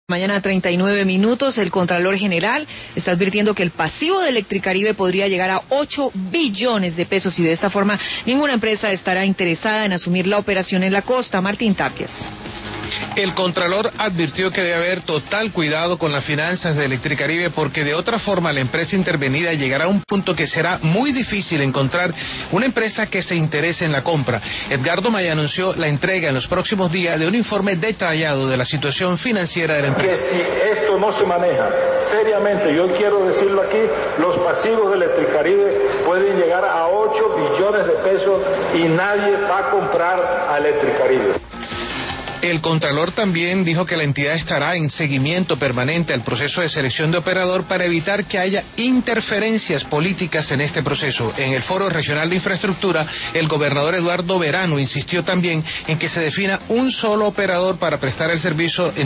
Mañana 39 minutos, el Contralor General está advirtiendo que el pasivo de Electricaribe podría llegar a 8 billones de pesos y de esta forma ninguna empresa estará interesada en asumir la operación en la costa. Martín Tapias. El Contralor advirtió que debe haber total cuidado con las finanzas de Electricaribe porque de otra forma la empresa intervenida llegará a un punto que será muy difícil encontrar una empresa que se interese en la compra. Edgardo Maya anunció la entrega en los próximos días de un informe detallado de la situación financiera de la empresa. Que si esto no se maneja seriamente, yo quiero decirlo aquí, los pasivos de Electricaribe pueden llegar a 8 billones de pesos y nadie va a comprar a Electricaribe. El Contralor también dijo que la entidad estará en seguimiento permanente al proceso de selección de operador para evitar que haya interferencias políticas en este proceso. En el Foro Regional de Infraestructura, el gobernador Eduardo Verano insistió también en que se defina un solo operador para prestar el servicio en